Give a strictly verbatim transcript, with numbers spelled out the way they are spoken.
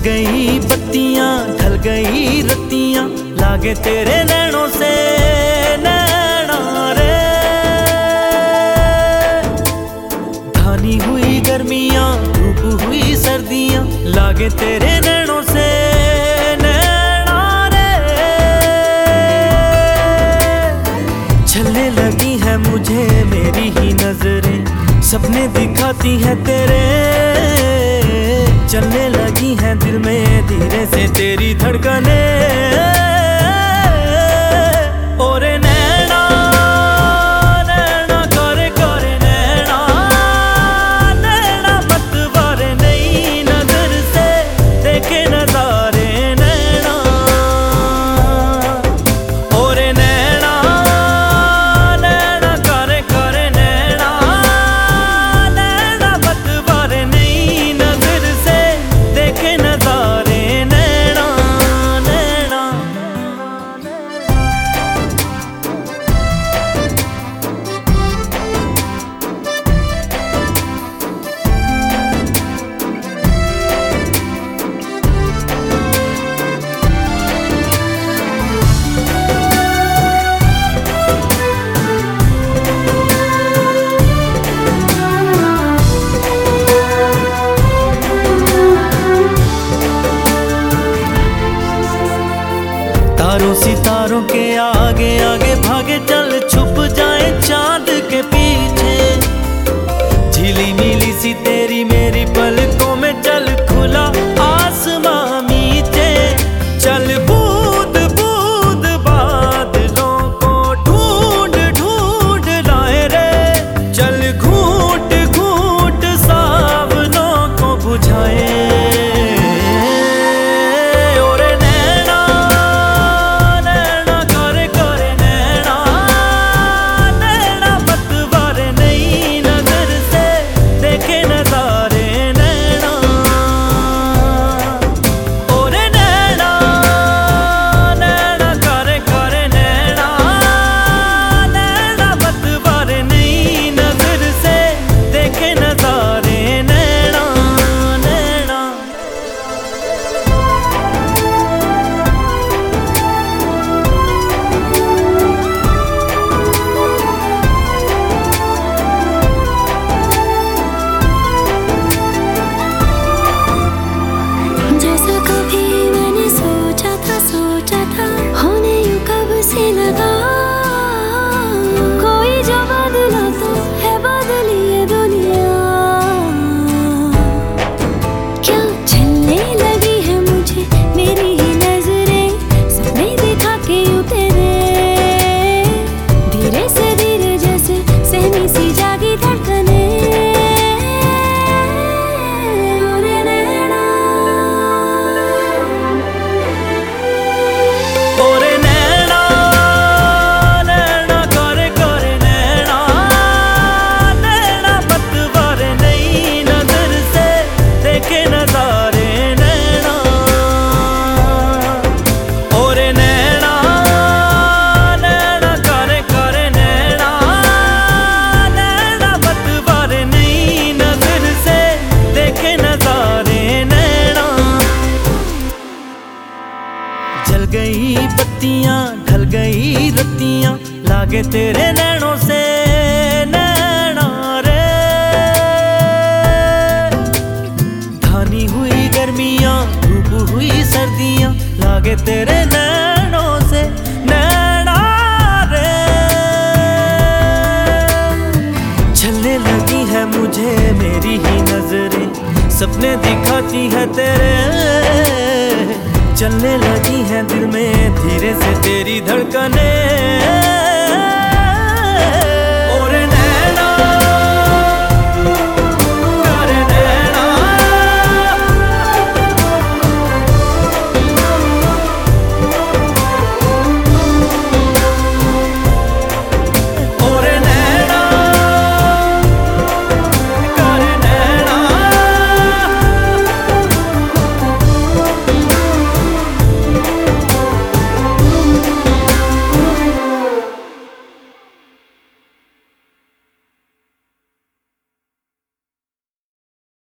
गई बत्तियां ढल गई रत्तियां, लागे तेरे नैनों से नैना रे। धानी हुई गर्मियां धूप हुई सर्दियां, लागे तेरे नैनों से नैना रे। छलने लगी है मुझे मेरी ही नजरें, सपने दिखाती हैं तेरे। चलने लगी हैं दिल में धीरे से तेरी धड़कने। ओरे नैना नैना करे करे नैना, नैना मतवारे नई नजर से देखे नजारे नैना। ओरे नैना नैना करे करे नैना, नैना मतवारे नई नजर से देखे नजारे नैना नैना। तारों सितारों के आगे आगे भागे चल, छुप जाए चांद के पीछे। झिली मिली सी तेरी मेरी पलकों में, चल खुला आसमां मीचे। चल बूंद बूंद बादलों को ढूंढ ढूंढ लाए रे। चल घूंट घूंट सावनों को बुझाए। जल गई बत्तियां ढल गई रत्तियां, लागे तेरे नैनों से नैना रे। धानी हुई गर्मियां धूप हुई सर्दियां, लागे तेरे नैनों से नैना रे। छलने लगी है मुझे मेरी ही नजरें, सपने दिखाती है तेरे। चलने लगी हैं दिल में धीरे से तेरी धड़कने।